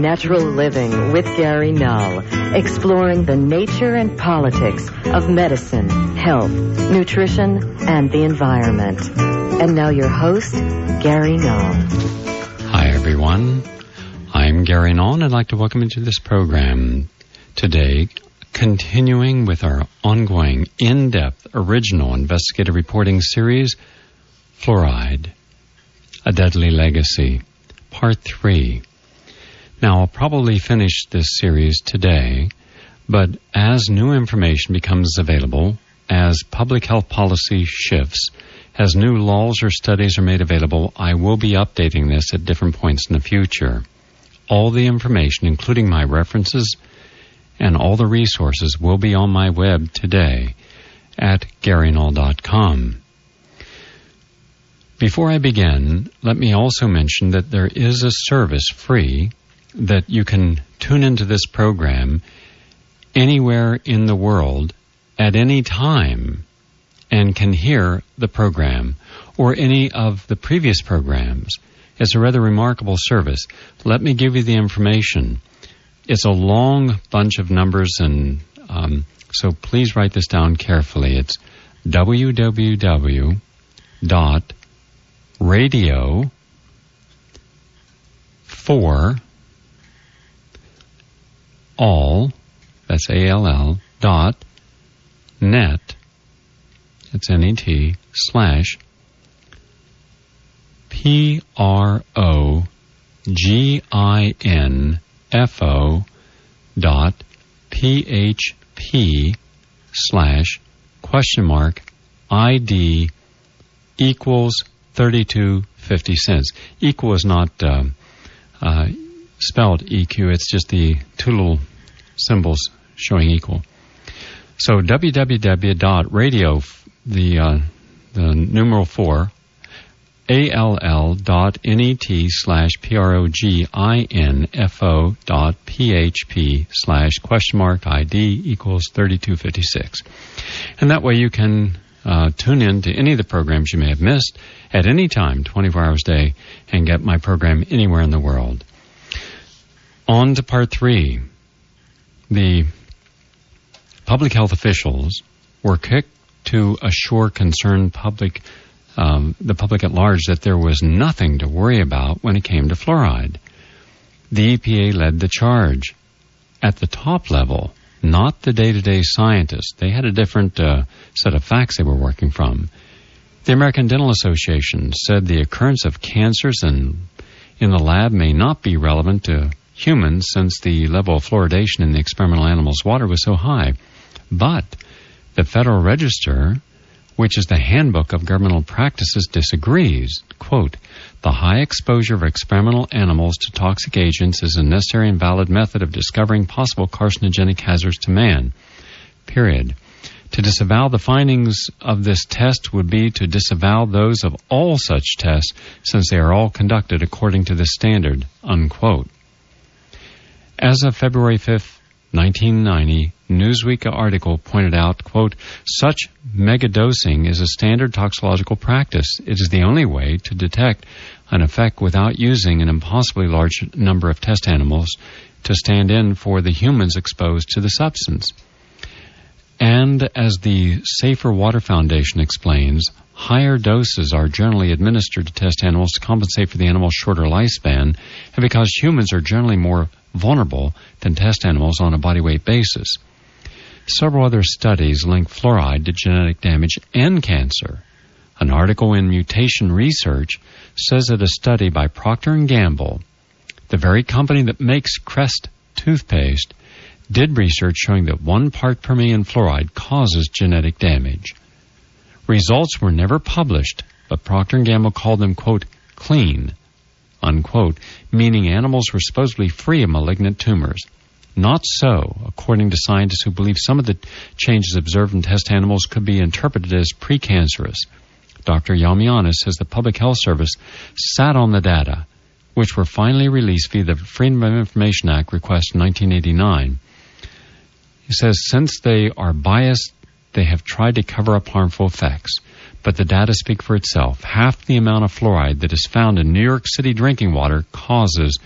Natural Living with Gary Null, exploring the nature and politics of medicine, health, nutrition, and the environment. And now your host, Gary Null. Hi, everyone. I'm Gary Null, and I'd like to welcome you to this program today, continuing with our ongoing, in-depth, original investigative reporting series, Fluoride, A Deadly Legacy, Part 3. Now, I'll probably finish this series today, but as new information becomes available, as public health policy shifts, as new laws or studies are made available, I will be updating this at different points in the future. All the information, including my references and all the resources, will be on my web today at GaryNull.com. Before I begin, let me also mention that there is a service free that you can tune into this program anywhere in the world at any time and can hear the program or any of the previous programs. It's a rather remarkable service. Let me give you the information. It's a long bunch of numbers, and so please write this down carefully. It's www.radio4all, that's A-L-L, .net, it's N-E-T, / PROGINFO.PHP / ID equals 3250 cents. Equal is not spelled EQ, it's just the two little symbols showing equal. So www.radio, the numeral 4, all.net / PROGINFO.PHP / ID equals 3256. And that way you can tune in to any of the programs you may have missed at any time, 24 hours a day, and get my program anywhere in the world. On to Part 3. The public health officials were quick to assure concerned public, the public at large, that there was nothing to worry about when it came to fluoride. The EPA led the charge at the top level, not the day-to-day scientists. They had a different set of facts they were working from. The American Dental Association said the occurrence of cancers in the lab may not be relevant to humans since the level of fluoridation in the experimental animals' water was so high. But the Federal Register, which is the handbook of governmental practices, disagrees. Quote, the high exposure of experimental animals to toxic agents is a necessary and valid method of discovering possible carcinogenic hazards to man. Period. To disavow the findings of this test would be to disavow those of all such tests, since they are all conducted according to this standard. Unquote. As of February 5th, 1990, Newsweek article pointed out, quote, such megadosing is a standard toxicological practice. It is the only way to detect an effect without using an impossibly large number of test animals to stand in for the humans exposed to the substance. And as the Safer Water Foundation explains, higher doses are generally administered to test animals to compensate for the animal's shorter lifespan, and because humans are generally more vulnerable than test animals on a body weight basis. Several other studies link fluoride to genetic damage and cancer. An article in Mutation Research says that a study by Procter & Gamble, the very company that makes Crest toothpaste, did research showing that 1 part per million fluoride causes genetic damage. Results were never published, but Procter & Gamble called them, quote, clean, unquote, meaning animals were supposedly free of malignant tumors. Not so, according to scientists who believe some of the changes observed in test animals could be interpreted as precancerous. Dr. Yamianis says the Public Health Service sat on the data, which were finally released via the Freedom of Information Act request in 1989. He says since they are biased, they have tried to cover up harmful effects. But the data speak for itself. Half the amount of fluoride that is found in New York City drinking water causes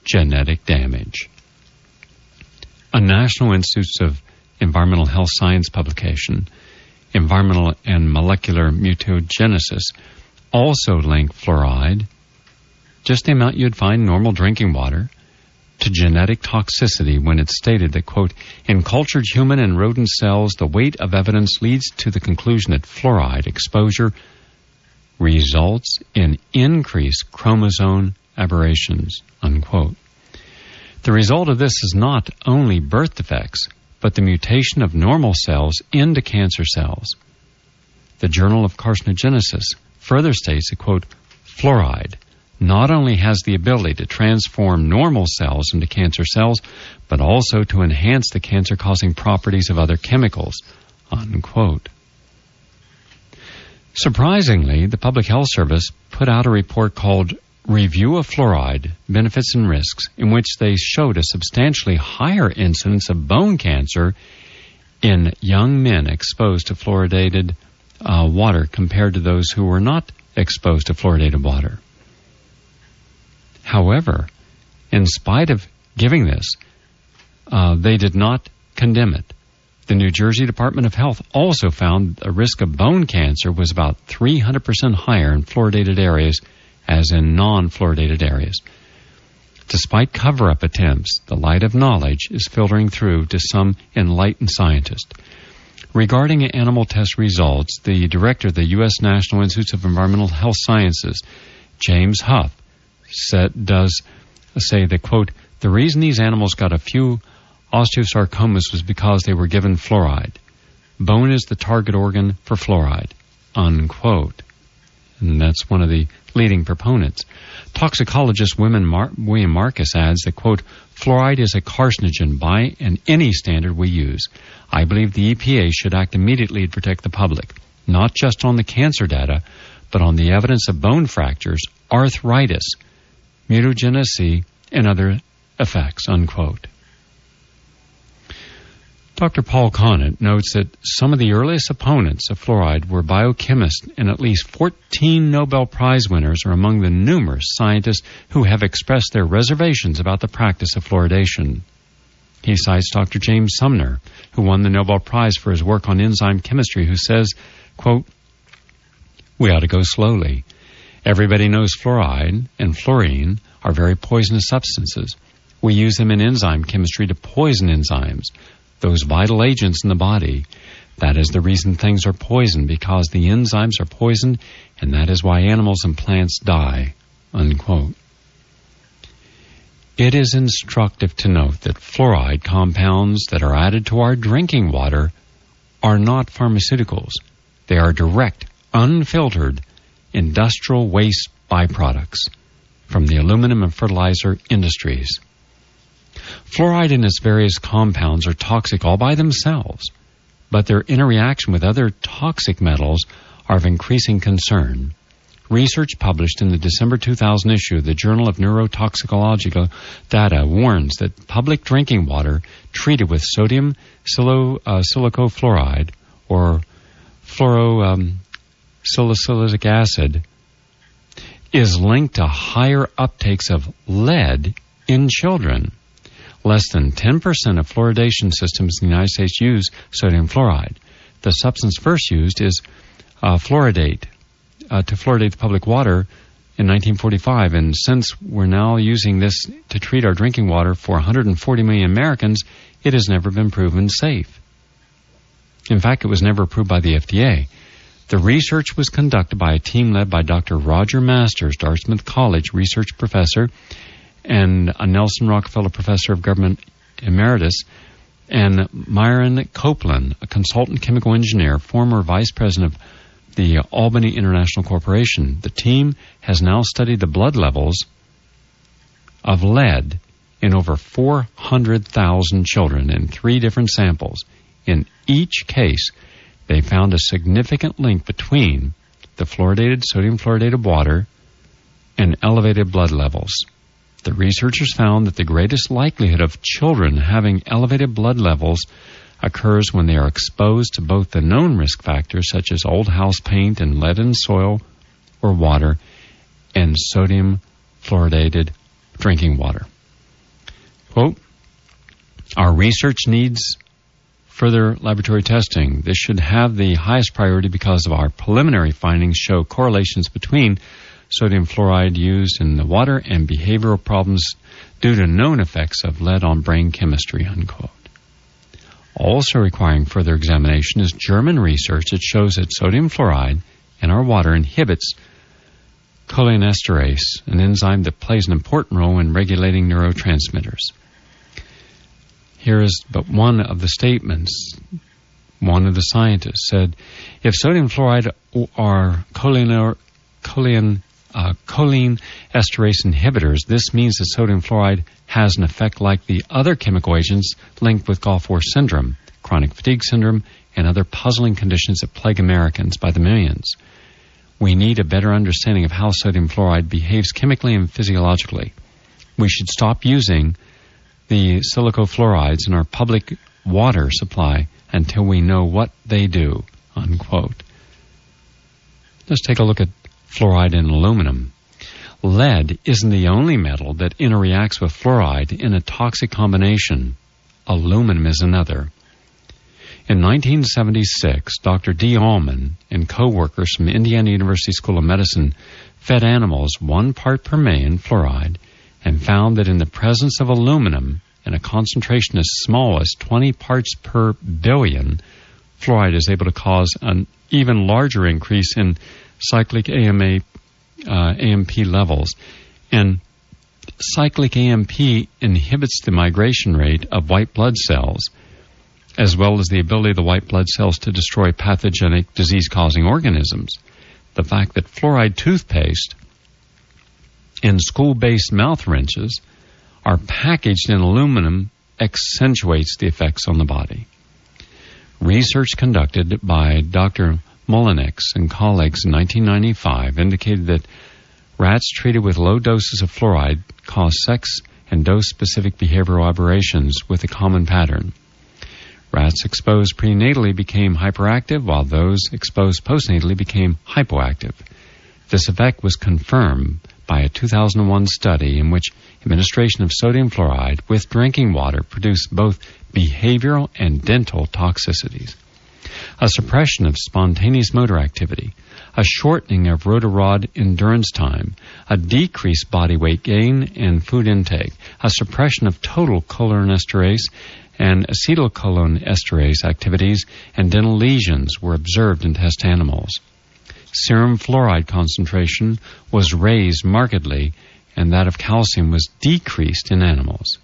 genetic damage. A National Institutes of Environmental Health Science publication, Environmental and Molecular Mutagenesis, also linked fluoride, just the amount you'd find in normal drinking water, to genetic toxicity when it stated that, quote, in cultured human and rodent cells, the weight of evidence leads to the conclusion that fluoride exposure results in increased chromosome aberrations, unquote. The result of this is not only birth defects, but the mutation of normal cells into cancer cells. The Journal of Carcinogenesis further states that, quote, fluoride not only has the ability to transform normal cells into cancer cells, but also to enhance the cancer-causing properties of other chemicals, unquote. Surprisingly, the Public Health Service put out a report called Review of Fluoride, Benefits and Risks, in which they showed a substantially higher incidence of bone cancer in young men exposed to fluoridated water compared to those who were not exposed to fluoridated water. However, in spite of giving this, they did not condemn it. The New Jersey Department of Health also found the risk of bone cancer was about 300% higher in fluoridated areas as in non-fluoridated areas. Despite cover-up attempts, the light of knowledge is filtering through to some enlightened scientists. Regarding animal test results, the director of the U.S. National Institutes of Environmental Health Sciences, James Huff, does say that, quote, the reason these animals got a few osteosarcomas was because they were given fluoride. Bone is the target organ for fluoride, unquote. And that's one of the leading proponents. Toxicologist William Marcus adds that, quote, fluoride is a carcinogen by any standard we use. I believe the EPA should act immediately to protect the public, not just on the cancer data, but on the evidence of bone fractures, arthritis, mutagenicity, and other effects, unquote. Dr. Paul Conant notes that some of the earliest opponents of fluoride were biochemists, and at least 14 Nobel Prize winners are among the numerous scientists who have expressed their reservations about the practice of fluoridation. He cites Dr. James Sumner, who won the Nobel Prize for his work on enzyme chemistry, who says, quote, we ought to go slowly. Everybody knows fluoride and fluorine are very poisonous substances. We use them in enzyme chemistry to poison enzymes, those vital agents in the body. That is the reason things are poisoned, because the enzymes are poisoned, and that is why animals and plants die, unquote. It is instructive to note that fluoride compounds that are added to our drinking water are not pharmaceuticals. They are direct, unfiltered, industrial waste byproducts from the aluminum and fertilizer industries. Fluoride and its various compounds are toxic all by themselves, but their interaction with other toxic metals are of increasing concern. Research published in the December 2000 issue of the Journal of Neurotoxicological Data warns that public drinking water treated with sodium silicofluoride or fluorosilicylic acid is linked to higher uptakes of lead in children. Less than 10% of fluoridation systems in the United States use sodium fluoride. The substance first used is fluoridate, to fluoridate the public water in 1945. And since we're now using this to treat our drinking water for 140 million Americans, it has never been proven safe. In fact, it was never approved by the FDA. The research was conducted by a team led by Dr. Roger Masters, Dartmouth College research professor, and a Nelson Rockefeller Professor of Government Emeritus, and Myron Copeland, a consultant chemical engineer, former vice president of the Albany International Corporation. The team has now studied the blood levels of lead in over 400,000 children in 3 different samples. In each case, they found a significant link between the sodium fluoridated water and elevated blood levels. The researchers found that the greatest likelihood of children having elevated blood levels occurs when they are exposed to both the known risk factors such as old house paint and lead in soil or water and sodium fluoridated drinking water. Quote, our research needs further laboratory testing. This should have the highest priority because of our preliminary findings show correlations between sodium fluoride used in the water and behavioral problems due to known effects of lead on brain chemistry, unquote. Also requiring further examination is German research that shows that sodium fluoride in our water inhibits cholinesterase, an enzyme that plays an important role in regulating neurotransmitters. Here is but one of the statements. One of the scientists said, if sodium fluoride or cholinesterase inhibitors, this means that sodium fluoride has an effect like the other chemical agents linked with Gulf War syndrome, chronic fatigue syndrome, and other puzzling conditions that plague Americans by the millions. We need a better understanding of how sodium fluoride behaves chemically and physiologically. We should stop using the silicofluorides in our public water supply until we know what they do, unquote. Let's take a look at fluoride in aluminum. Lead isn't the only metal that interreacts with fluoride in a toxic combination. Aluminum is another. In 1976, Dr. D. Allman and co-workers from Indiana University School of Medicine fed animals 1 part per million fluoride and found that in the presence of aluminum, in a concentration as small as 20 parts per billion, fluoride is able to cause an even larger increase in cyclic AMP levels. And cyclic AMP inhibits the migration rate of white blood cells, as well as the ability of the white blood cells to destroy pathogenic disease-causing organisms. The fact that fluoride toothpaste and school-based mouth rinses are packaged in aluminum accentuates the effects on the body. Research conducted by Dr. Mullenix and colleagues in 1995 indicated that rats treated with low doses of fluoride cause sex and dose-specific behavioral aberrations with a common pattern. Rats exposed prenatally became hyperactive, while those exposed postnatally became hypoactive. This effect was confirmed by a 2001 study in which administration of sodium fluoride with drinking water produced both behavioral and dental toxicities. A suppression of spontaneous motor activity, a shortening of rotarod endurance time, a decreased body weight gain and food intake, a suppression of total cholinesterase and acetylcholinesterase activities, and dental lesions were observed in test animals. Serum fluoride concentration was raised markedly, and that of calcium was decreased in animals.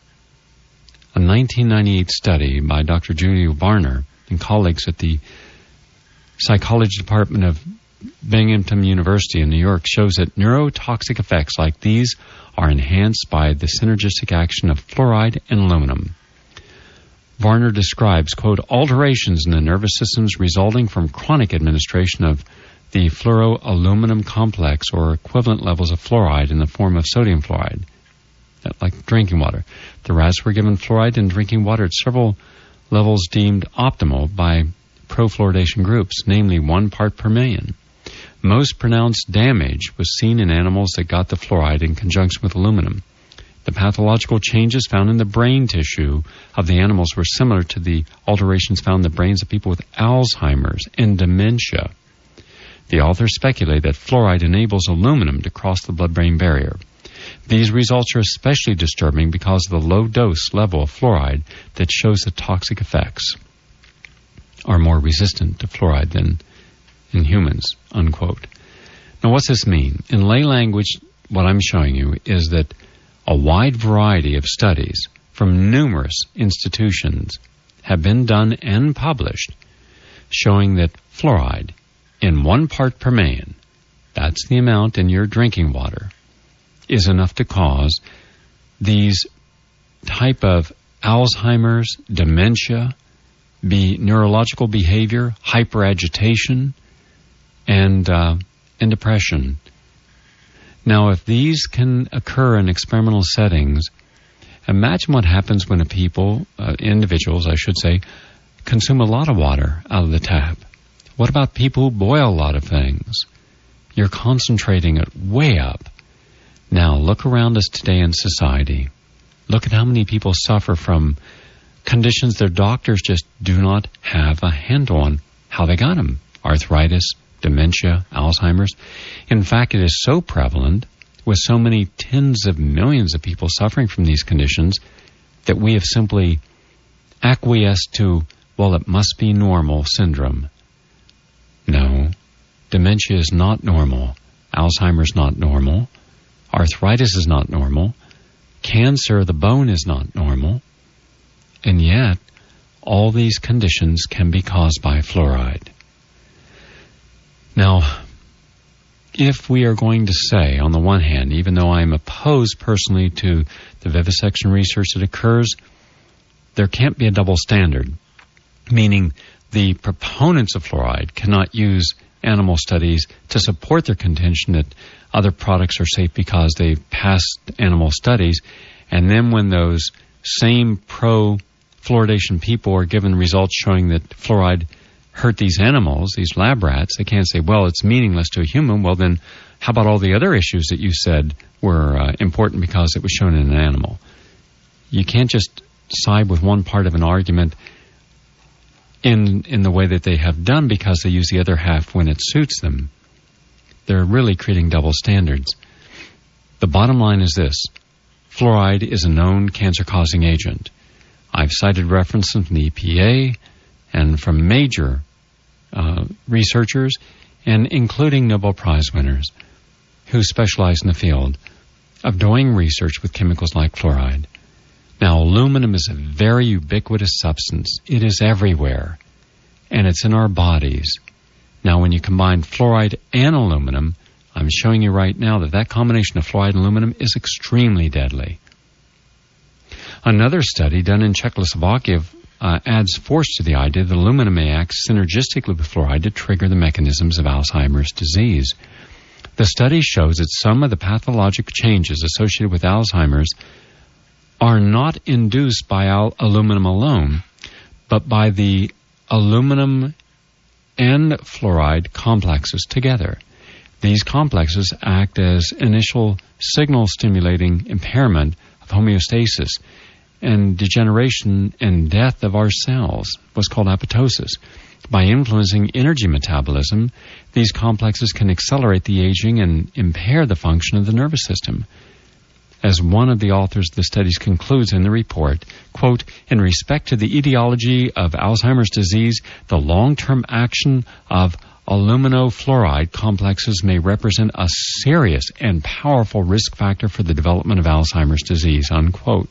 A 1998 study by Dr. Julia Varner and colleagues at the Psychology Department of Binghamton University in New York shows that neurotoxic effects like these are enhanced by the synergistic action of fluoride and aluminum. Varner describes, quote, alterations in the nervous systems resulting from chronic administration of the fluoroaluminum complex or equivalent levels of fluoride in the form of sodium fluoride, like drinking water. The rats were given fluoride in drinking water at several levels deemed optimal by pro-fluoridation groups, namely 1 part per million. Most pronounced damage was seen in animals that got the fluoride in conjunction with aluminum. The pathological changes found in the brain tissue of the animals were similar to the alterations found in the brains of people with Alzheimer's and dementia. The authors speculate that fluoride enables aluminum to cross the blood-brain barrier. These results are especially disturbing because of the low dose level of fluoride that shows the toxic effects are more resistant to fluoride than in humans, unquote. Now, what's this mean? In lay language, what I'm showing you is that a wide variety of studies from numerous institutions have been done and published showing that fluoride in 1 part per million, that's the amount in your drinking water, is enough to cause these type of Alzheimer's, dementia, neurological behavior, hyperagitation, and depression. Now, if these can occur in experimental settings, imagine what happens when individuals, I should say, consume a lot of water out of the tap. What about people who boil a lot of things? You're concentrating it way up. Now, look around us today in society. Look at how many people suffer from conditions their doctors just do not have a handle on how they got them. Arthritis, dementia, Alzheimer's. In fact, it is so prevalent, with so many tens of millions of people suffering from these conditions, that we have simply acquiesced to, well, it must be normal syndrome. No, dementia is not normal. Alzheimer's not normal. Arthritis is not normal. Cancer of the bone is not normal. And yet, all these conditions can be caused by fluoride. Now, if we are going to say, on the one hand, even though I'm opposed personally to the vivisection research that occurs, there can't be a double standard, meaning the proponents of fluoride cannot use animal studies to support their contention that other products are safe because they passed animal studies, and then when those same pro-fluoridation people are given results showing that fluoride hurt these animals, these lab rats, they can't say, well, it's meaningless to a human. Well, then how about all the other issues that you said were important because it was shown in an animal? You can't just side with one part of an argument in the way that they have done because they use the other half when it suits them. They're really creating double standards. The bottom line is this. Fluoride is a known cancer-causing agent. I've cited references from the EPA and from major researchers, and including Nobel Prize winners who specialize in the field of doing research with chemicals like fluoride. Now, aluminum is a very ubiquitous substance. It is everywhere, and it's in our bodies. Now, when you combine fluoride and aluminum, I'm showing you right now that combination of fluoride and aluminum is extremely deadly. Another study done in Czechoslovakia adds force to the idea that aluminum may act synergistically with fluoride to trigger the mechanisms of Alzheimer's disease. The study shows that some of the pathologic changes associated with Alzheimer's are not induced by aluminum alone, but by the aluminum and fluoride complexes together. These complexes act as initial signal-stimulating impairment of homeostasis and degeneration and death of our cells, what's called apoptosis. By influencing energy metabolism, these complexes can accelerate the aging and impair the function of the nervous system. As one of the authors of the studies concludes in the report, quote, in respect to the etiology of Alzheimer's disease, the long-term action of aluminofluoride complexes may represent a serious and powerful risk factor for the development of Alzheimer's disease, unquote.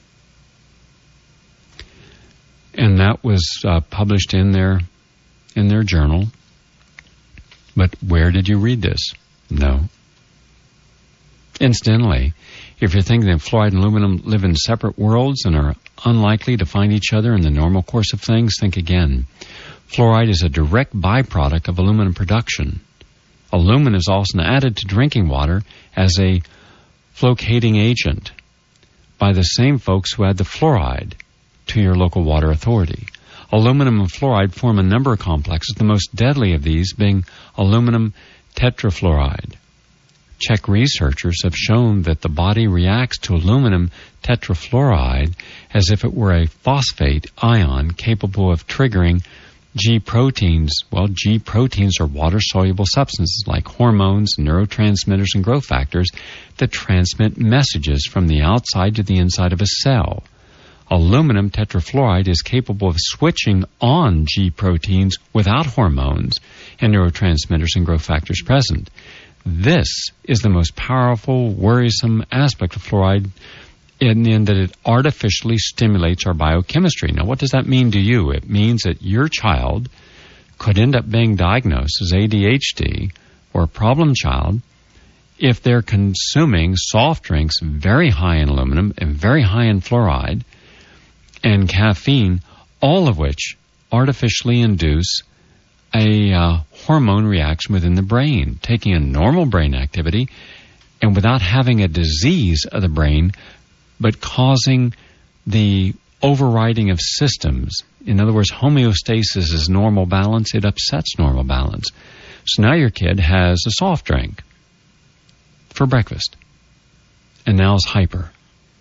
And that was published in their journal. But where did you read this? No. Incidentally, if you're thinking that fluoride and aluminum live in separate worlds and are unlikely to find each other in the normal course of things, think again. Fluoride is a direct byproduct of aluminum production. Aluminum is also added to drinking water as a flocating agent by the same folks who add the fluoride to your local water authority. Aluminum and fluoride form a number of complexes, the most deadly of these being aluminum tetrafluoride. Czech researchers have shown that the body reacts to aluminum tetrafluoride as if it were a phosphate ion capable of triggering G proteins. Well, G proteins are water-soluble substances like hormones, neurotransmitters, and growth factors that transmit messages from the outside to the inside of a cell. Aluminum tetrafluoride is capable of switching on G proteins without hormones and neurotransmitters and growth factors present. This is the most powerful, worrisome aspect of fluoride in that it artificially stimulates our biochemistry. Now, what does that mean to you? It means that your child could end up being diagnosed as ADHD or a problem child if they're consuming soft drinks very high in aluminum and very high in fluoride and caffeine, all of which artificially induce a hormone reaction within the brain, taking a normal brain activity and without having a disease of the brain, but causing the overriding of systems. In other words, homeostasis is normal balance. It upsets normal balance. So now your kid has a soft drink for breakfast and now is hyper.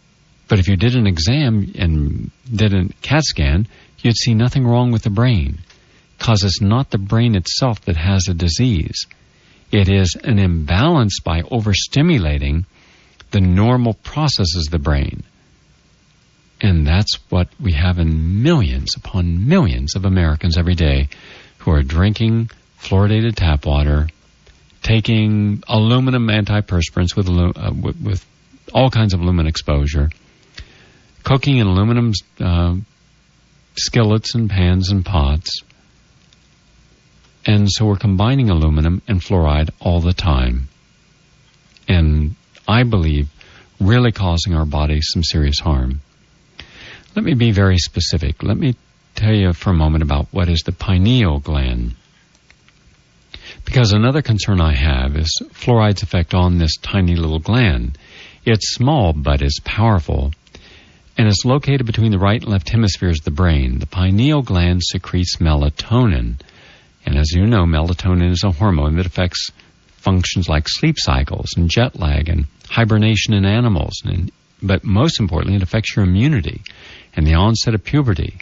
But if you did an exam and did a CAT scan, you'd see nothing wrong with the brain, because it's not the brain itself that has a disease. It is an imbalance by overstimulating the normal processes of the brain. And that's what we have in millions upon millions of Americans every day who are drinking fluoridated tap water, taking aluminum antiperspirants with all kinds of aluminum exposure, cooking in aluminum skillets and pans and pots. And so we're combining aluminum and fluoride all the time. And I believe really causing our bodies some serious harm. Let me be very specific. Let me tell you for a moment about what is the pineal gland. Because another concern I have is fluoride's effect on this tiny little gland. It's small, but it's powerful. And it's located between the right and left hemispheres of the brain. The pineal gland secretes melatonin. And as you know, melatonin is a hormone that affects functions like sleep cycles and jet lag and hibernation in animals. But most importantly, it affects your immunity and the onset of puberty.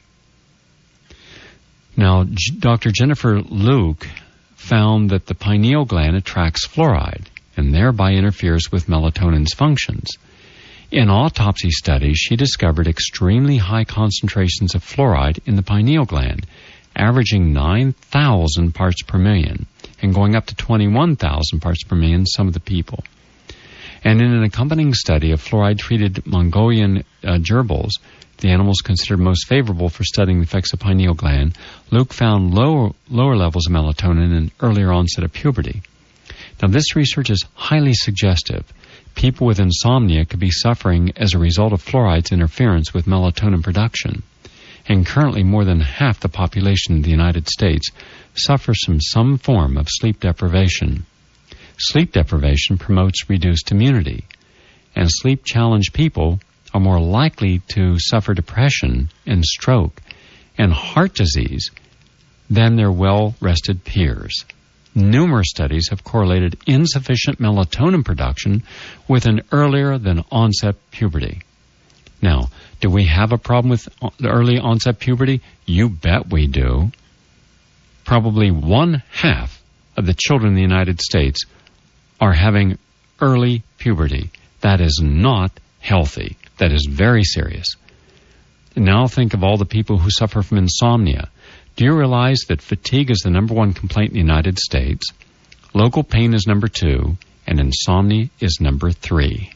Now, Dr. Jennifer Luke found that the pineal gland attracts fluoride and thereby interferes with melatonin's functions. In autopsy studies, she discovered extremely high concentrations of fluoride in the pineal gland, averaging 9,000 parts per million and going up to 21,000 parts per million in some of the people. And in an accompanying study of fluoride-treated Mongolian gerbils, the animals considered most favorable for studying the effects of pineal gland, Luke found lower levels of melatonin and earlier onset of puberty. Now, this research is highly suggestive. People with insomnia could be suffering as a result of fluoride's interference with melatonin production. And currently, more than half the population of the United States suffers from some form of sleep deprivation. Sleep deprivation promotes reduced immunity, and sleep-challenged people are more likely to suffer depression and stroke and heart disease than their well-rested peers. Numerous studies have correlated insufficient melatonin production with an earlier than onset puberty. Now, do we have a problem with the early onset puberty? You bet we do. Probably 1/2 of the children in the United States are having early puberty. That is not healthy. That is very serious. Now think of all the people who suffer from insomnia. Do you realize that fatigue is the #1 complaint in the United States, local pain is #2, and insomnia is #3?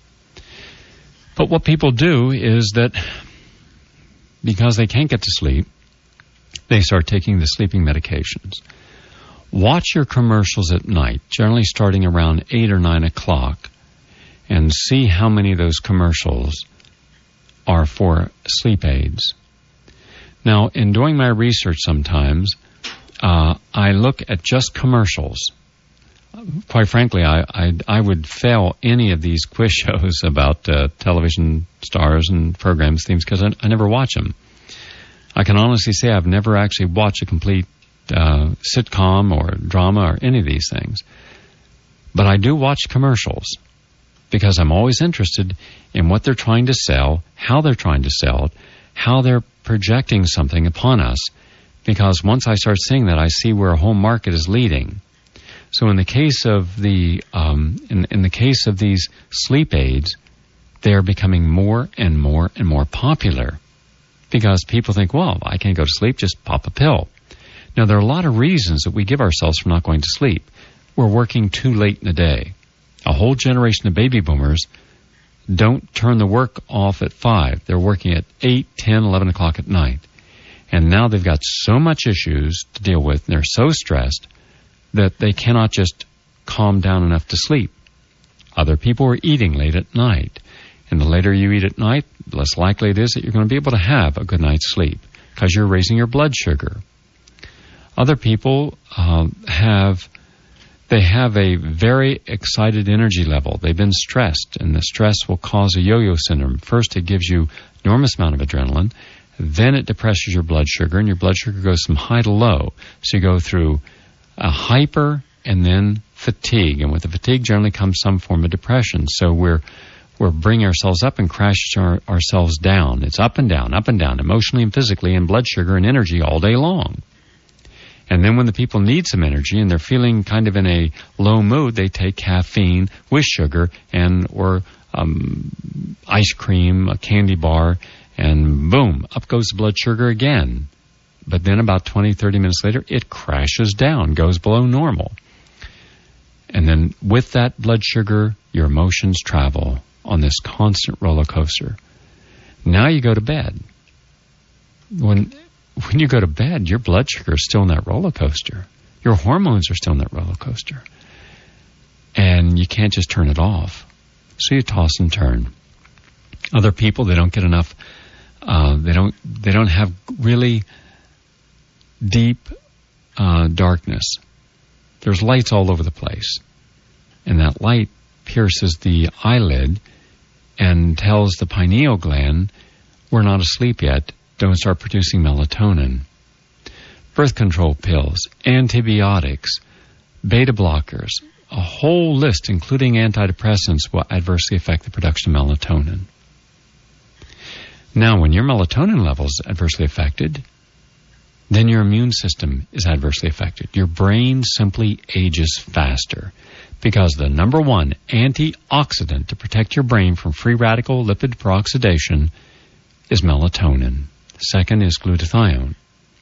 But what people do is that because they can't get to sleep, they start taking the sleeping medications. Watch your commercials at night, generally starting around 8 or 9 o'clock, and see how many of those commercials are for sleep aids. Now, in doing my research sometimes, I look at just commercials. Quite frankly, I would fail any of these quiz shows about television stars and programs themes because I never watch them. I can honestly say I've never actually watched a complete sitcom or drama or any of these things. But I do watch commercials because I'm always interested in what they're trying to sell, how they're trying to sell it, how they're projecting something upon us. Because once I start seeing that, I see where a whole market is leading. So in the case of the in the case of these sleep aids, they are becoming more and more and more popular because people think, well, I can't go to sleep, just pop a pill. Now, there are a lot of reasons that we give ourselves for not going to sleep. We're working too late in the day. A whole generation of baby boomers don't turn the work off at 5. They're working at 8, 10, 11 o'clock at night. And now they've got so much issues to deal with, and they're so stressed that they cannot just calm down enough to sleep. Other people are eating late at night. And the later you eat at night, the less likely it is that you're going to be able to have a good night's sleep because you're raising your blood sugar. Other people have a very excited energy level. They've been stressed, and the stress will cause a yo-yo syndrome. First, it gives you enormous amount of adrenaline. Then it depresses your blood sugar, and your blood sugar goes from high to low. So you go through a hyper and then fatigue. And with the fatigue generally comes some form of depression. So we're we're bringing ourselves up and crashing ourselves down. It's up and down, emotionally and physically, and blood sugar and energy all day long. And then when the people need some energy and they're feeling kind of in a low mood, they take caffeine with sugar or ice cream, a candy bar, and boom, up goes the blood sugar again. But then about 20, 30 minutes later, it crashes down, goes below normal. And then with that blood sugar, your emotions travel on this constant roller coaster. Now you go to bed. When you go to bed, your blood sugar is still in that roller coaster. Your hormones are still in that roller coaster. And you can't just turn it off. So you toss and turn. Other people, they don't get enough, they don't have really deep darkness. There's lights all over the place. And that light pierces the eyelid and tells the pineal gland, we're not asleep yet, don't start producing melatonin. Birth control pills, antibiotics, beta blockers, a whole list, including antidepressants, will adversely affect the production of melatonin. Now, when your melatonin level is adversely affected, then your immune system is adversely affected. Your brain simply ages faster because the number one antioxidant to protect your brain from free radical lipid peroxidation is melatonin. Second is glutathione.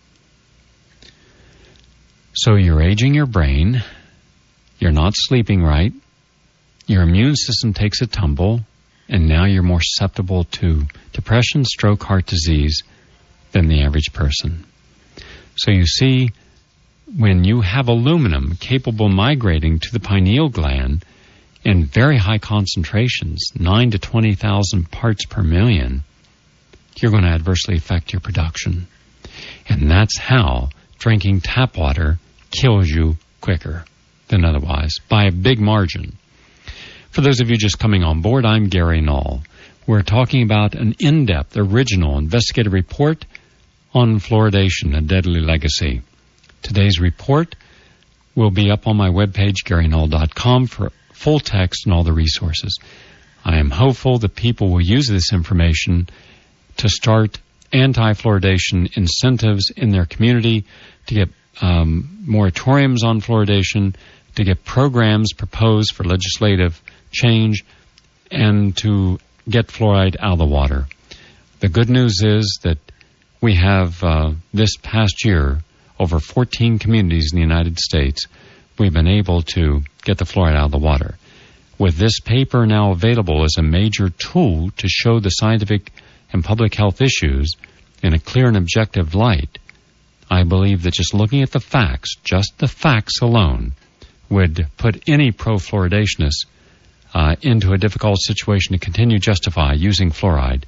So you're aging your brain, you're not sleeping right, your immune system takes a tumble, and now you're more susceptible to depression, stroke, heart disease than the average person. So you see, when you have aluminum capable of migrating to the pineal gland in very high concentrations, 9 to 20,000 parts per million, you're going to adversely affect your production. And that's how drinking tap water kills you quicker than otherwise, by a big margin. For those of you just coming on board, I'm Gary Null. We're talking about an in-depth, original investigative report on fluoridation, a deadly legacy. Today's report will be up on my webpage, GaryNull.com, for full text and all the resources. I am hopeful that people will use this information to start anti-fluoridation incentives in their community, to get moratoriums on fluoridation, to get programs proposed for legislative change, and to get fluoride out of the water. The good news is that we have, this past year, over 14 communities in the United States, we've been able to get the fluoride out of the water. With this paper now available as a major tool to show the scientific and public health issues in a clear and objective light, I believe that just looking at the facts, just the facts alone, would put any pro-fluoridationist into a difficult situation to continue justify using fluoride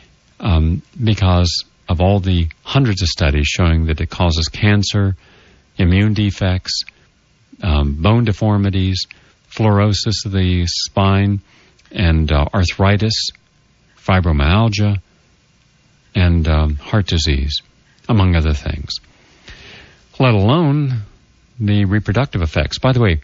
because of all the hundreds of studies showing that it causes cancer, immune defects, bone deformities, fluorosis of the spine, and arthritis, fibromyalgia, and heart disease, among other things, let alone the reproductive effects. By the way,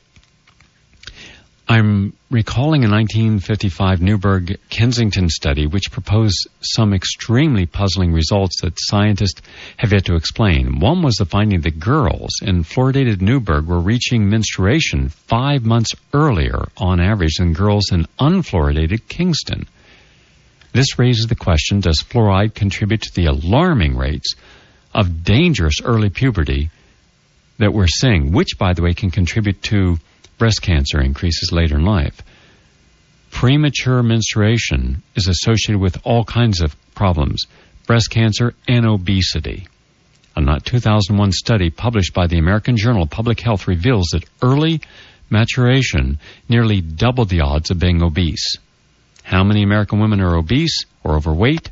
I'm recalling a 1955 Newberg-Kensington study which proposed some extremely puzzling results that scientists have yet to explain. One was the finding that girls in fluoridated Newberg were reaching menstruation 5 months earlier on average than girls in unfluoridated Kingston. This raises the question, does fluoride contribute to the alarming rates of dangerous early puberty that we're seeing, which, by the way, can contribute to breast cancer increases later in life? Premature menstruation is associated with all kinds of problems, breast cancer and obesity. A 2001 study published by the American Journal of Public Health reveals that early maturation nearly doubled the odds of being obese. How many American women are obese or overweight?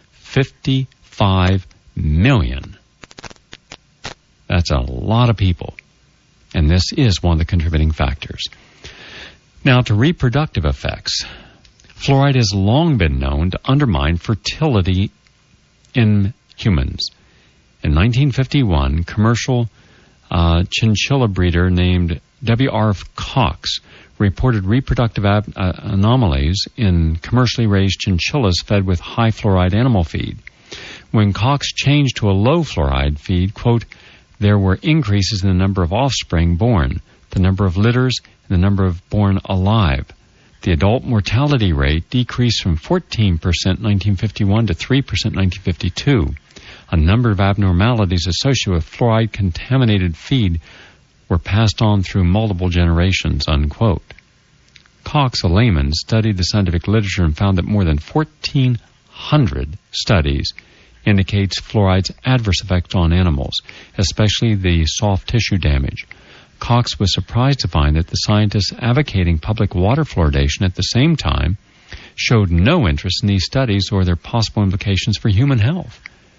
55 million. That's a lot of people. And this is one of the contributing factors. Now, to reproductive effects. Fluoride has long been known to undermine fertility in humans. In 1951, commercial chinchilla breeder named W.R. Cox reported reproductive anomalies in commercially raised chinchillas fed with high fluoride animal feed. When Cox changed to a low fluoride feed, quote, there were increases in the number of offspring born, the number of litters, and the number of born alive. The adult mortality rate decreased from 14% in 1951 to 3% in 1952. A number of abnormalities associated with fluoride-contaminated feed were passed on through multiple generations, unquote. Cox, a layman, studied the scientific literature and found that more than 1,400 studies indicates fluoride's adverse effects on animals, especially the soft tissue damage. Cox was surprised to find that the scientists advocating public water fluoridation at the same time showed no interest in these studies or their possible implications for human health.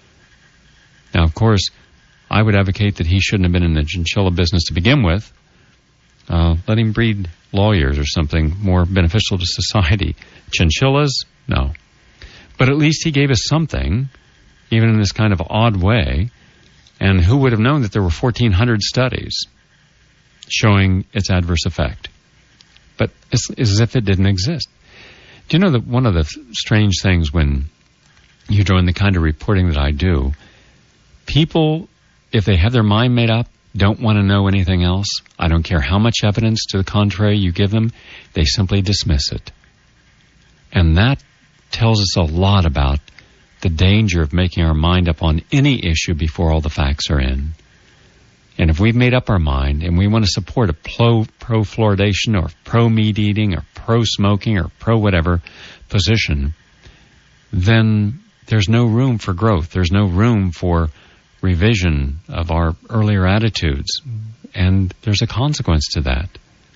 Now, of course, I would advocate that he shouldn't have been in the chinchilla business to begin with. Let him breed lawyers or something more beneficial to society. Chinchillas? No. But at least he gave us something, even in this kind of odd way. And who would have known that there were 1,400 studies showing its adverse effect? But it's as if it didn't exist. Do you know that one of the strange things when you're doing the kind of reporting that I do, people, if they have their mind made up, don't want to know anything else. I don't care how much evidence to the contrary you give them, they simply dismiss it. And that tells us a lot about the danger of making our mind up on any issue before all the facts are in. And if we've made up our mind and we want to support a pro-fluoridation or pro-meat eating or pro-smoking or pro-whatever position, then there's no room for growth. There's no room for revision of our earlier attitudes. And there's a consequence to that.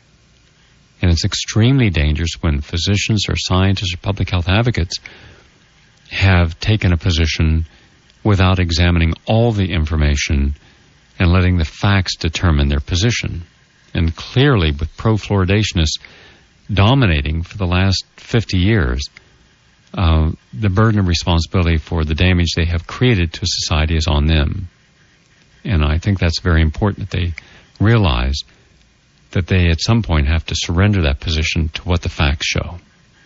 And it's extremely dangerous when physicians or scientists or public health advocates have taken a position without examining all the information and letting the facts determine their position. And clearly, with pro-fluoridationists dominating for the last 50 years, the burden of responsibility for the damage they have created to society is on them. And I think that's very important that they realize that they at some point have to surrender that position to what the facts show.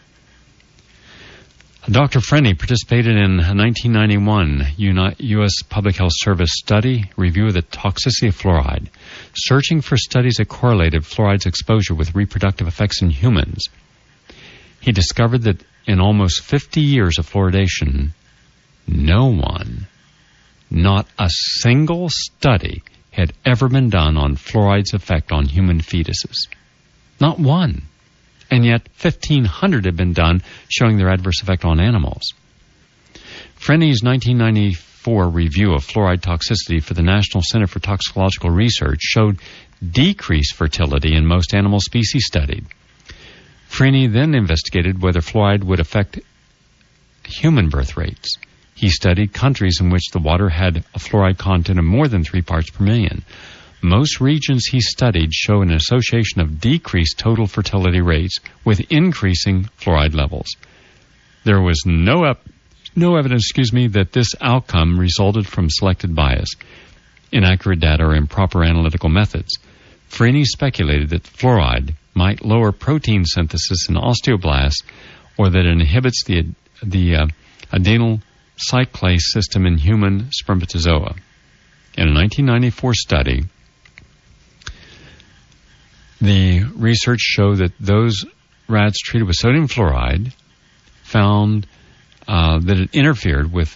Dr. Freni participated in a 1991 U.S. Public Health Service study review of the toxicity of fluoride, searching for studies that correlated fluoride's exposure with reproductive effects in humans. He discovered that in almost 50 years of fluoridation, no one, not a single study, had ever been done on fluoride's effect on human fetuses. Not one. And yet 1,500 had been done showing their adverse effect on animals. Freni's 1994 review of fluoride toxicity for the National Center for Toxicological Research showed decreased fertility in most animal species studied. Freni then investigated whether fluoride would affect human birth rates. He studied countries in which the water had a fluoride content of more than 3 parts per million. Most regions he studied show an association of decreased total fertility rates with increasing fluoride levels. There was no evidence, that this outcome resulted from selected bias, inaccurate data, or improper analytical methods. Freni speculated that fluoride might lower protein synthesis in osteoblasts, or that it inhibits the adenyl cyclase system in human spermatozoa. In a 1994 study, the research showed that those rats treated with sodium fluoride found that it interfered with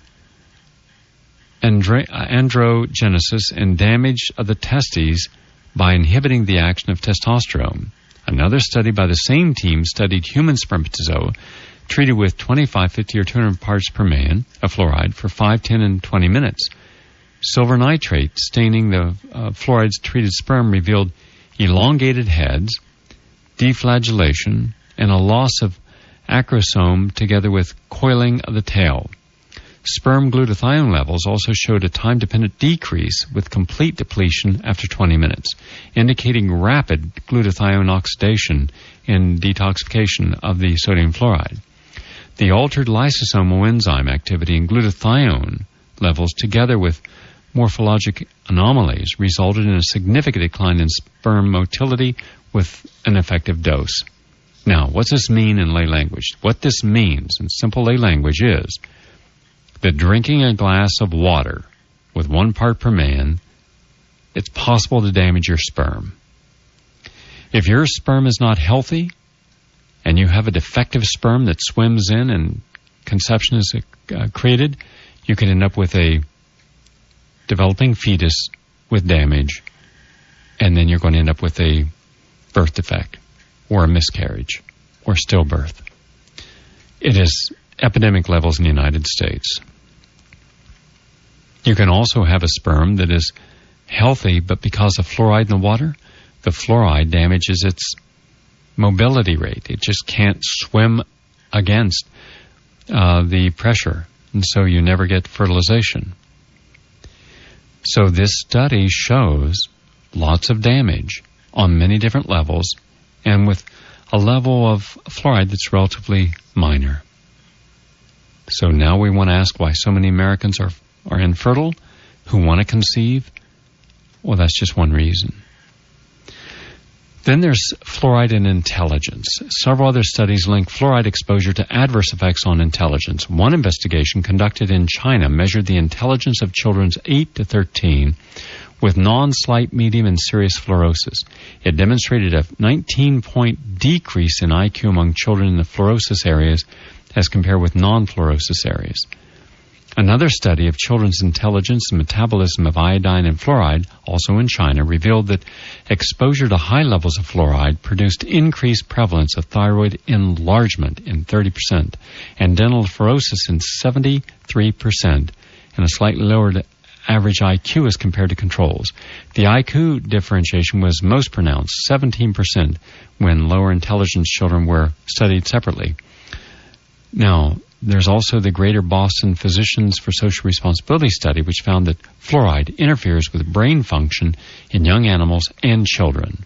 androgenesis and damage of the testes by inhibiting the action of testosterone. Another study by the same team studied human spermatozoa treated with 25, 50, or 200 parts per million of fluoride for 5, 10, and 20 minutes. Silver nitrate staining the fluorides treated sperm revealed elongated heads, deflagellation, and a loss of acrosome together with coiling of the tail. Sperm glutathione levels also showed a time-dependent decrease with complete depletion after 20 minutes, indicating rapid glutathione oxidation and detoxification of the sodium fluoride. The altered lysosomal enzyme activity and glutathione levels together with morphologic anomalies resulted in a significant decline in sperm motility with an effective dose. Now, what's this mean in lay language? What this means in simple lay language is that drinking a glass of water with 1 part per million, it's possible to damage your sperm. If your sperm is not healthy and you have a defective sperm that swims in and conception is created, you can end up with a developing fetus with damage, and then you're going to end up with a birth defect or a miscarriage or stillbirth. It is epidemic levels in the United States. You can also have a sperm that is healthy, but because of fluoride in the water, the fluoride damages its mobility rate. It just can't swim against the pressure, and so you never get fertilization. So this study shows lots of damage on many different levels, and with a level of fluoride that's relatively minor. So now we want to ask why so many Americans are infertile who want to conceive. Well, that's just one reason. Then there's fluoride and intelligence. Several other studies link fluoride exposure to adverse effects on intelligence. One investigation conducted in China measured the intelligence of children 8 to 13 with non-slight, medium, and serious fluorosis. It demonstrated a 19-point decrease in IQ among children in the fluorosis areas as compared with non-fluorosis areas. Another study of children's intelligence and metabolism of iodine and fluoride, also in China, revealed that exposure to high levels of fluoride produced increased prevalence of thyroid enlargement in 30% and dental fluorosis in 73% and a slightly lowered average IQ as compared to controls. The IQ differentiation was most pronounced, 17%, when lower intelligence children were studied separately. Now, there's also the Greater Boston Physicians for Social Responsibility study, which found that fluoride interferes with brain function in young animals and children.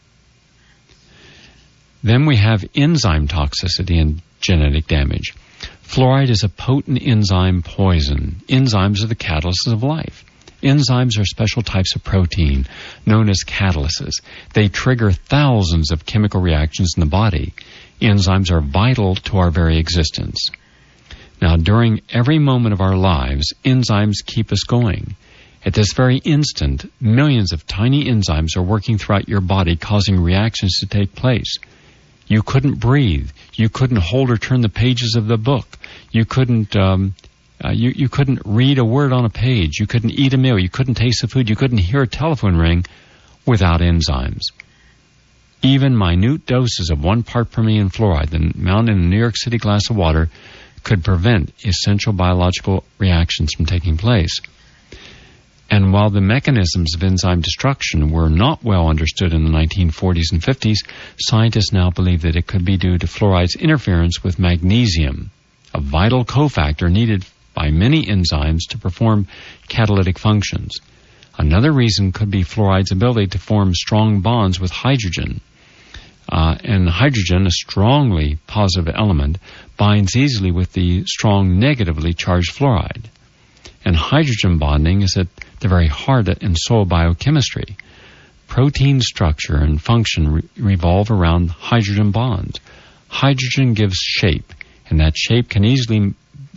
Then we have enzyme toxicity and genetic damage. Fluoride is a potent enzyme poison. Enzymes are the catalysts of life. Enzymes are special types of protein known as catalysts. They trigger thousands of chemical reactions in the body. Enzymes are vital to our very existence. Now, during every moment of our lives, enzymes keep us going. At this very instant, millions of tiny enzymes are working throughout your body, causing reactions to take place. You couldn't breathe. You couldn't hold or turn the pages of the book. You couldn't you couldn't read a word on a page. You couldn't eat a meal. You couldn't taste the food. You couldn't hear a telephone ring without enzymes. Even minute doses of 1 part per million fluoride, the amount in a New York City glass of water, could prevent essential biological reactions from taking place. And while the mechanisms of enzyme destruction were not well understood in the 1940s and 50s, scientists now believe that it could be due to fluoride's interference with magnesium, a vital cofactor needed by many enzymes to perform catalytic functions. Another reason could be fluoride's ability to form strong bonds with hydrogen. And hydrogen, a strongly positive element, binds easily with the strong negatively charged fluoride. And hydrogen bonding is at the very heart in soil biochemistry. Protein structure and function revolve around hydrogen bonds. Hydrogen gives shape, and that shape can easily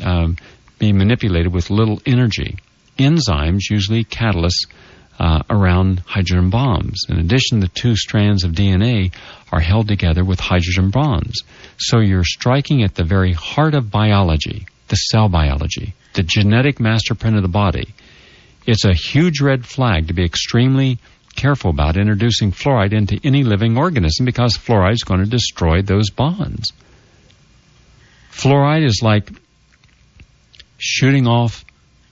be manipulated with little energy. Enzymes, usually catalysts, around hydrogen bonds. In addition, the 2 strands of DNA are held together with hydrogen bonds. So you're striking at the very heart of biology, the cell biology, the genetic master print of the body. It's a huge red flag to be extremely careful about introducing fluoride into any living organism, because fluoride is going to destroy those bonds. Fluoride is like shooting off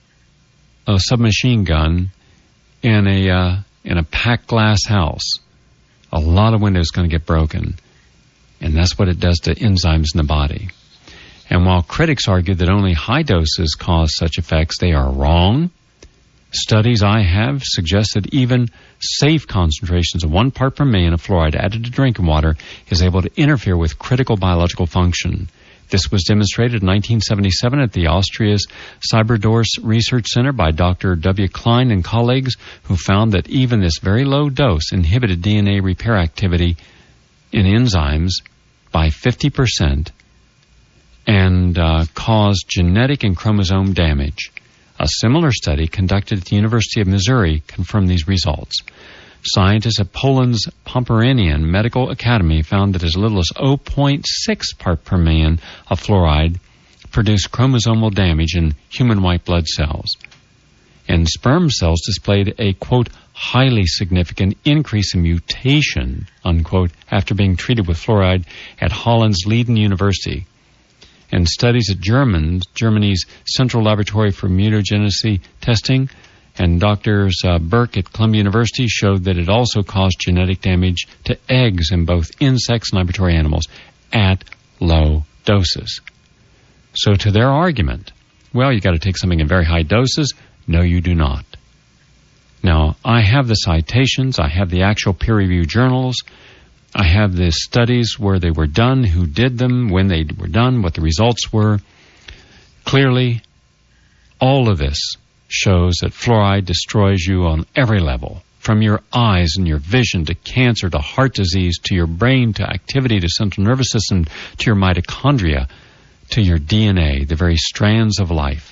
a submachine gun in a packed glass house. A lot of windows going to get broken, and that's what it does to enzymes in the body. And while critics argue that only high doses cause such effects, they are wrong. Studies I have suggest that even safe concentrations of 1 part per million of fluoride added to drinking water is able to interfere with critical biological function. This was demonstrated in 1977 at the Austria's Cyberdorf Research Center by Dr. W. Klein and colleagues, who found that even this very low dose inhibited DNA repair activity in enzymes by 50% and caused genetic and chromosome damage. A similar study conducted at the University of Missouri confirmed these results. Scientists at Poland's Pomeranian Medical Academy found that as little as 0.6 part per million of fluoride produced chromosomal damage in human white blood cells. And sperm cells displayed a, quote, highly significant increase in mutation, unquote, after being treated with fluoride at Holland's Leiden University. And studies at Germany's Central Laboratory for Mutagenicity Testing and Drs. Burke at Columbia University showed that it also caused genetic damage to eggs in both insects and laboratory animals at low doses. So to their argument, well, you got to take something in very high doses. No, you do not. Now, I have the citations, I have the actual peer-reviewed journals, I have the studies where they were done, who did them, when they were done, what the results were. Clearly, all of this shows that fluoride destroys you on every level, from your eyes and your vision to cancer to heart disease to your brain to activity to central nervous system to your mitochondria to your DNA, the very strands of life.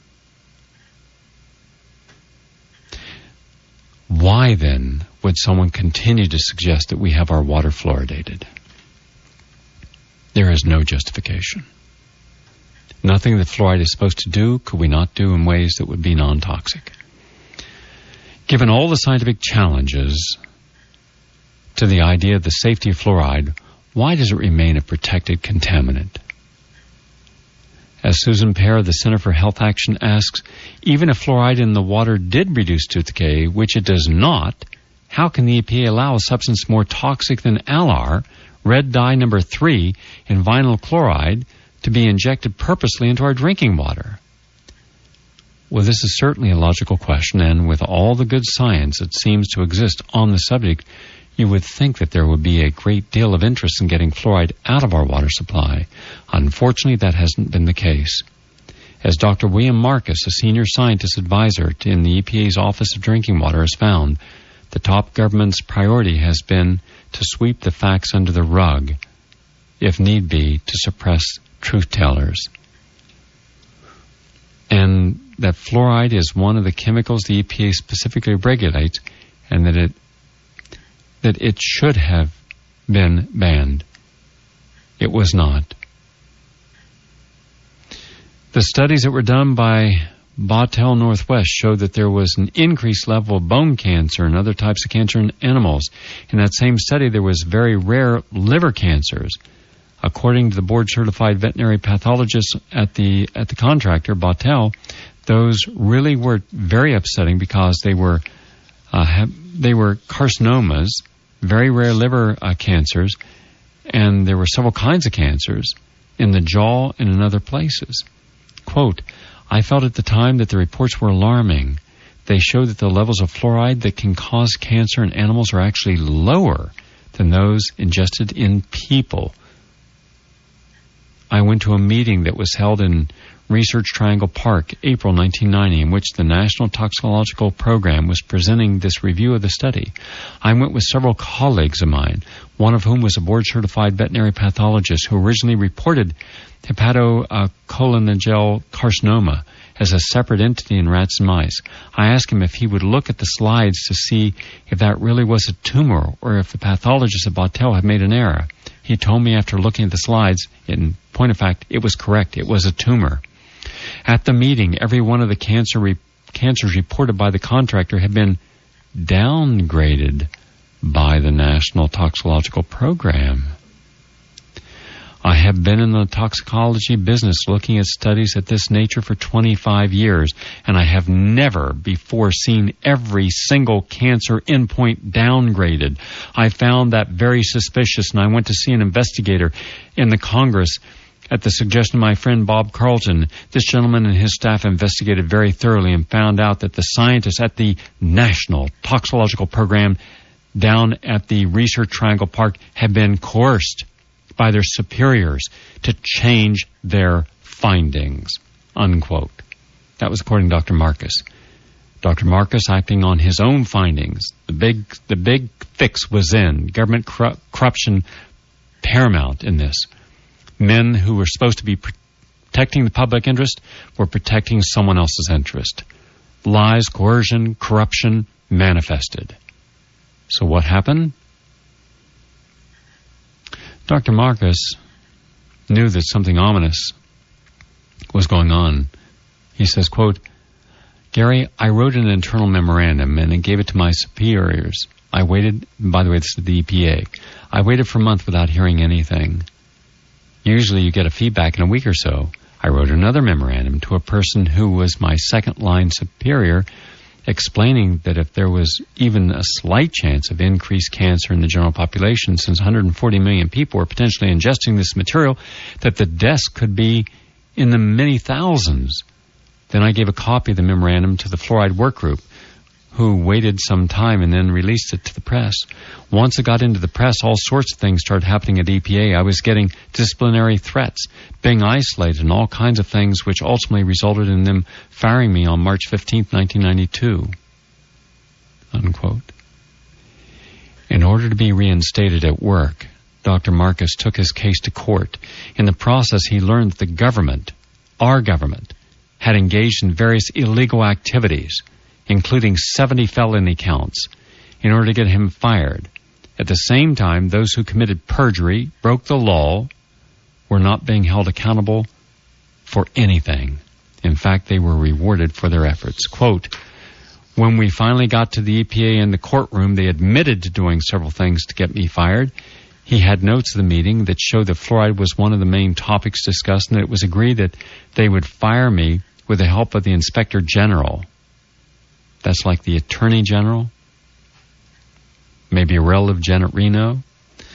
Why then would someone continue to suggest that we have our water fluoridated? There is no justification. Nothing that fluoride is supposed to do could we not do in ways that would be non-toxic. Given all the scientific challenges to the idea of the safety of fluoride, why does it remain a protected contaminant? As Susan Pear of the Center for Health Action asks, even if fluoride in the water did reduce tooth decay, which it does not, how can the EPA allow a substance more toxic than Alar, red dye number 3, in vinyl chloride, to be injected purposely into our drinking water? Well, this is certainly a logical question, and with all the good science that seems to exist on the subject, you would think that there would be a great deal of interest in getting fluoride out of our water supply. Unfortunately, that hasn't been the case. As Dr. William Marcus, a senior scientist advisor in the EPA's Office of Drinking Water, has found, the top government's priority has been to sweep the facts under the rug, if need be, to suppress truth-tellers. And that fluoride is one of the chemicals the EPA specifically regulates, and that it should have been banned. It was not. The studies that were done by Battelle Northwest showed that there was an increased level of bone cancer and other types of cancer in animals. In that same study, there was very rare liver cancers. According to the board-certified veterinary pathologists at the contractor, Battelle, those really were very upsetting because they were carcinomas, very rare liver cancers, and there were several kinds of cancers in the jaw and in other places. Quote, I felt at the time that the reports were alarming. They showed that the levels of fluoride that can cause cancer in animals are actually lower than those ingested in people. I went to a meeting that was held in Research Triangle Park, April 1990, in which the National Toxicological Program was presenting this review of the study. I went with several colleagues of mine, one of whom was a board-certified veterinary pathologist who originally reported hepatocolongeal carcinoma as a separate entity in rats and mice. I asked him if he would look at the slides to see if that really was a tumor or if the pathologist at Battelle had made an error. He told me after looking at the slides, in point of fact, it was correct. It was a tumor. At the meeting, every one of the cancers reported by the contractor had been downgraded by the National Toxicological Program. I have been in the toxicology business looking at studies of this nature for 25 years, and I have never before seen every single cancer endpoint downgraded. I found that very suspicious, and I went to see an investigator in the Congress at the suggestion of my friend Bob Carlton. This gentleman and his staff investigated very thoroughly and found out that the scientists at the National Toxicological Program down at the Research Triangle Park had been coerced by their superiors to change their findings, unquote. That was according to Dr. Marcus. Dr. Marcus acting on his own findings. The big fix was in. Government corruption paramount in this. Men who were supposed to be protecting the public interest were protecting someone else's interest. Lies, coercion, corruption manifested. So what happened? Dr. Marcus knew that something ominous was going on. He says, quote, Gary, I wrote an internal memorandum and gave it to my superiors. I waited, by the way, this is the EPA. I waited for a month without hearing anything. Usually you get a feedback in a week or so. I wrote another memorandum to a person who was my second-line superior, explaining that if there was even a slight chance of increased cancer in the general population, since 140 million people were potentially ingesting this material, that the deaths could be in the many thousands. Then I gave a copy of the memorandum to the fluoride work group, who waited some time and then released it to the press. Once it got into the press, all sorts of things started happening at EPA. I was getting disciplinary threats, being isolated, and all kinds of things, which ultimately resulted in them firing me on March 15th, 1992. Unquote. In order to be reinstated at work, Dr. Marcus took his case to court. In the process, he learned that the government, our government, had engaged in various illegal activities, including 70 felony counts, in order to get him fired. At the same time, those who committed perjury, broke the law, were not being held accountable for anything. In fact, they were rewarded for their efforts. Quote, when we finally got to the EPA in the courtroom, they admitted to doing several things to get me fired. He had notes of the meeting that showed that fluoride was one of the main topics discussed, and it was agreed that they would fire me with the help of the Inspector General. That's like the Attorney General, maybe a relative, Janet Reno.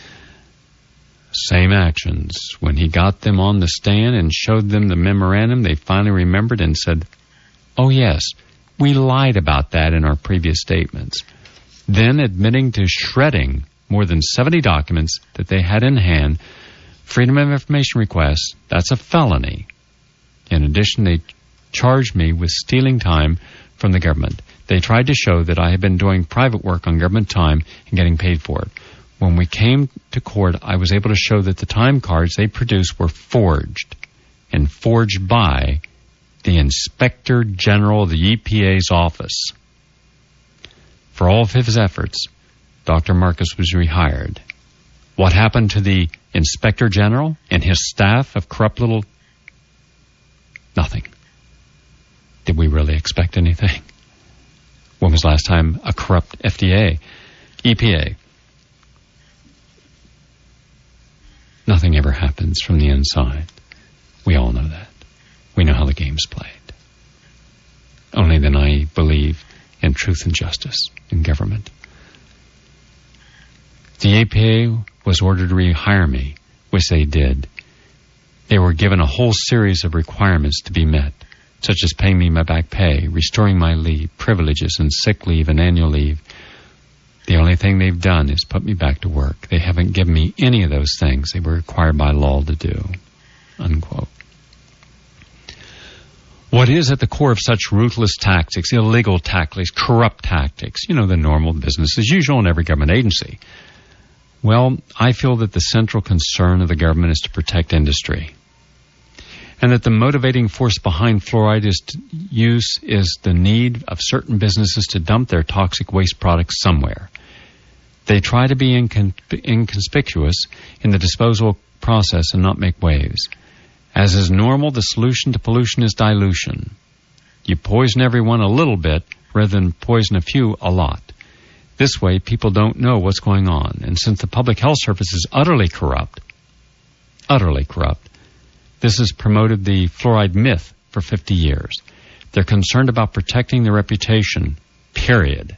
Same actions. When he got them on the stand and showed them the memorandum, they finally remembered and said, oh yes, we lied about that in our previous statements. Then admitting to shredding more than 70 documents that they had in hand, Freedom of Information requests, that's a felony. In addition, they charged me with stealing time from the government. They tried to show that I had been doing private work on government time and getting paid for it. When we came to court, I was able to show that the time cards they produced were forged, and forged by the Inspector General of the EPA's office. For all of his efforts, Dr. Marcus was rehired. What happened to the Inspector General and his staff of corrupt little... Nothing. Did we really expect anything? When was the last time a corrupt FDA, EPA? Nothing ever happens from the inside. We all know that. We know how the game's played. Only then I believe in truth and justice in government. The EPA was ordered to rehire me, which they did. They were given a whole series of requirements to be met, such as paying me my back pay, restoring my leave, privileges, and sick leave and annual leave. The only thing they've done is put me back to work. They haven't given me any of those things they were required by law to do. Unquote. What is at the core of such ruthless tactics, illegal tactics, corrupt tactics? You know, the normal business as usual in every government agency. Well, I feel that the central concern of the government is to protect industry, and that the motivating force behind fluoride use is the need of certain businesses to dump their toxic waste products somewhere. They try to be inconspicuous in the disposal process and not make waves. As is normal, the solution to pollution is dilution. You poison everyone a little bit rather than poison a few a lot. This way, people don't know what's going on. And since the public health service is utterly corrupt, this has promoted the fluoride myth for 50 years. They're concerned about protecting their reputation, period.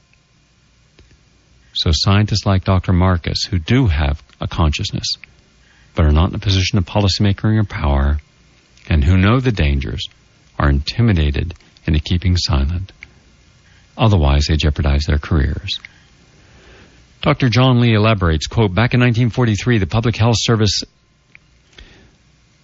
So scientists like Dr. Marcus, who do have a consciousness, but are not in a position of policymaking or power, and who know the dangers, are intimidated into keeping silent. Otherwise, they jeopardize their careers. Dr. John Lee elaborates, quote, back in 1943, the Public Health Service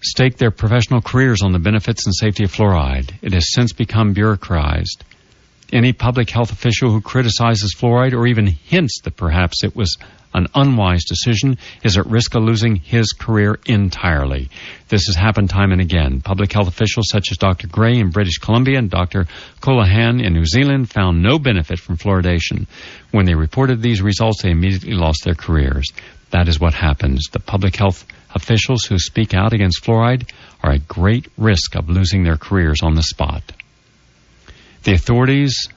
stake their professional careers on the benefits and safety of fluoride. It has since become bureaucratized. Any public health official who criticizes fluoride or even hints that perhaps it was an unwise decision is at risk of losing his career entirely. This has happened time and again. Public health officials such as Dr. Gray in British Columbia and Dr. Colohan in New Zealand found no benefit from fluoridation. When they reported these results, they immediately lost their careers. That is what happens. The public health officials who speak out against fluoride are at great risk of losing their careers on the spot. The authorities,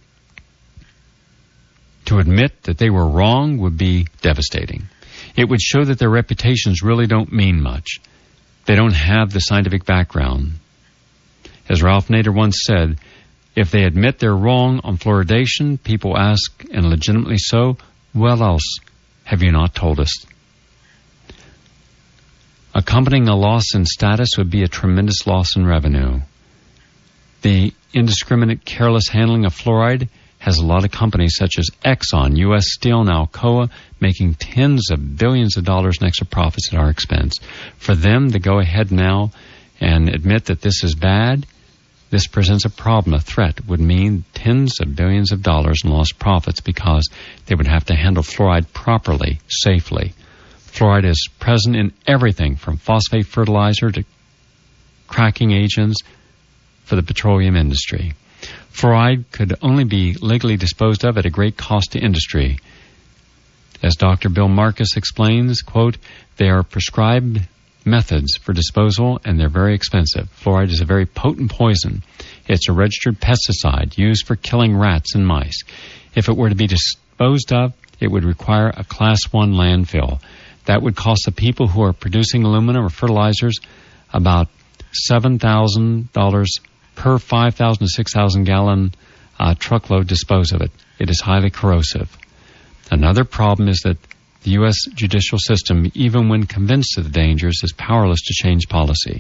to admit that they were wrong would be devastating. It would show that their reputations really don't mean much. They don't have the scientific background. As Ralph Nader once said, if they admit they're wrong on fluoridation, people ask, and legitimately so, what else have you not told us? Accompanying a loss in status would be a tremendous loss in revenue. The indiscriminate, careless handling of fluoride has a lot of companies such as Exxon, U.S. Steel, and Alcoa making tens of billions of dollars in extra profits at our expense. For them to go ahead now and admit that this is bad, this presents a problem, a threat, would mean tens of billions of dollars in lost profits because they would have to handle fluoride properly, safely. Fluoride is present in everything from phosphate fertilizer to cracking agents for the petroleum industry. Fluoride could only be legally disposed of at a great cost to industry. As Dr. Bill Marcus explains, quote, they are prescribed methods for disposal and they're very expensive. Fluoride is a very potent poison. It's a registered pesticide used for killing rats and mice. If it were to be disposed of, it would require a Class 1 landfill. That would cost the people who are producing aluminum or fertilizers about $7,000 per 5,000 to 6,000 gallon truckload dispose of it. It is highly corrosive. Another problem is that the U.S. judicial system, even when convinced of the dangers, is powerless to change policy.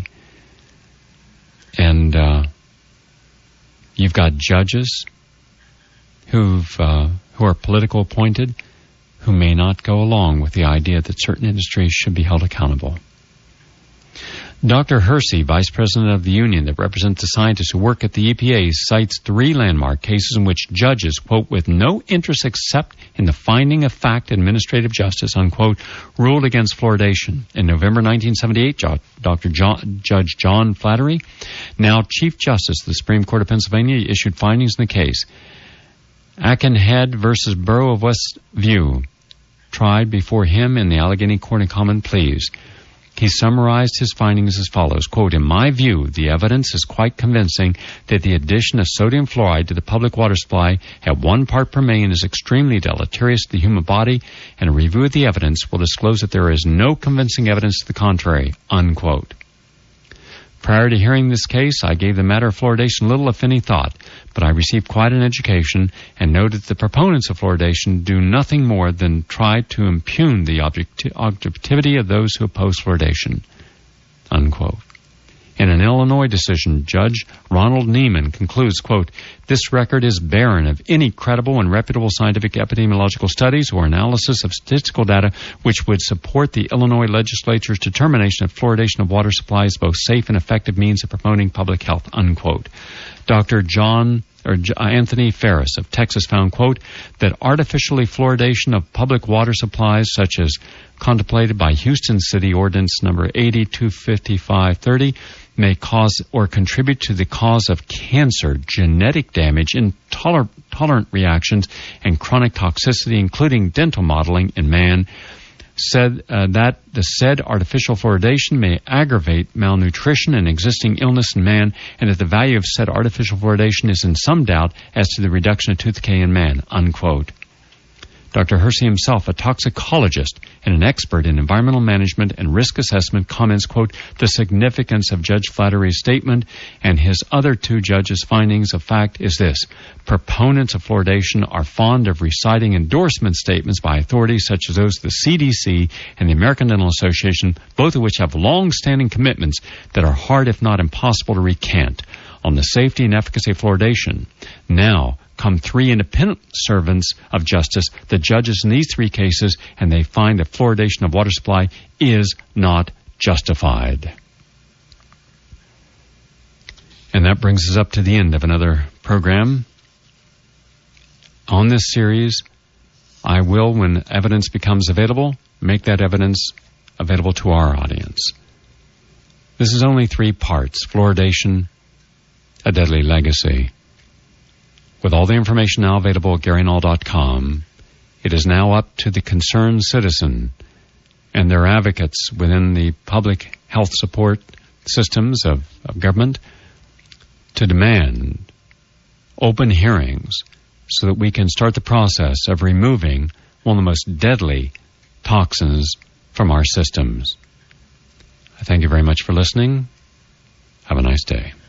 And you've got judges who are political appointed who may not go along with the idea that certain industries should be held accountable. Dr. Hersey, Vice President of the union that represents the scientists who work at the EPA, cites 3 landmark cases in which judges, quote, with no interest except in the finding of fact administrative justice, unquote, ruled against fluoridation. In November 1978, Judge John Flattery, now Chief Justice of the Supreme Court of Pennsylvania, issued findings in the case. Aikenhead versus Borough of Westview, tried before him in the Allegheny Court of Common Pleas. He summarized his findings as follows, quote, in my view, the evidence is quite convincing that the addition of sodium fluoride to the public water supply at 1 part per million is extremely deleterious to the human body, and a review of the evidence will disclose that there is no convincing evidence to the contrary, unquote. Prior to hearing this case, I gave the matter of fluoridation little, if any, thought, but I received quite an education and noted that the proponents of fluoridation do nothing more than try to impugn the objectivity of those who oppose fluoridation, unquote. In an Illinois decision, Judge Ronald Neiman concludes, quote, this record is barren of any credible and reputable scientific epidemiological studies or analysis of statistical data which would support the Illinois legislature's determination of fluoridation of water supplies as both safe and effective means of promoting public health, unquote. Dr. Anthony Ferris of Texas found, quote, that artificially fluoridation of public water supplies such as contemplated by Houston City Ordinance number 825530 may cause or contribute to the cause of cancer, genetic damage, intolerant reactions, and chronic toxicity, including dental modeling in man. Said that the said artificial fluoridation may aggravate malnutrition and existing illness in man, and that the value of said artificial fluoridation is in some doubt as to the reduction of tooth decay in man, unquote. Dr. Hersey himself, a toxicologist and an expert in environmental management and risk assessment, comments, quote, the significance of Judge Flattery's statement and his other 2 judges' findings of fact is this. Proponents of fluoridation are fond of reciting endorsement statements by authorities such as those of the CDC and the American Dental Association, both of which have long-standing commitments that are hard, if not impossible, to recant on the safety and efficacy of fluoridation. Now come 3 independent servants of justice, the judges in these 3 cases, and they find that fluoridation of water supply is not justified. And that brings us up to the end of another program. On this series, I will, when evidence becomes available, make that evidence available to our audience. This is only 3 parts: fluoridation, a deadly legacy. With all the information now available at GaryNull.com, it is now up to the concerned citizen and their advocates within the public health support systems of government to demand open hearings so that we can start the process of removing one of the most deadly toxins from our systems. I thank you very much for listening. Have a nice day.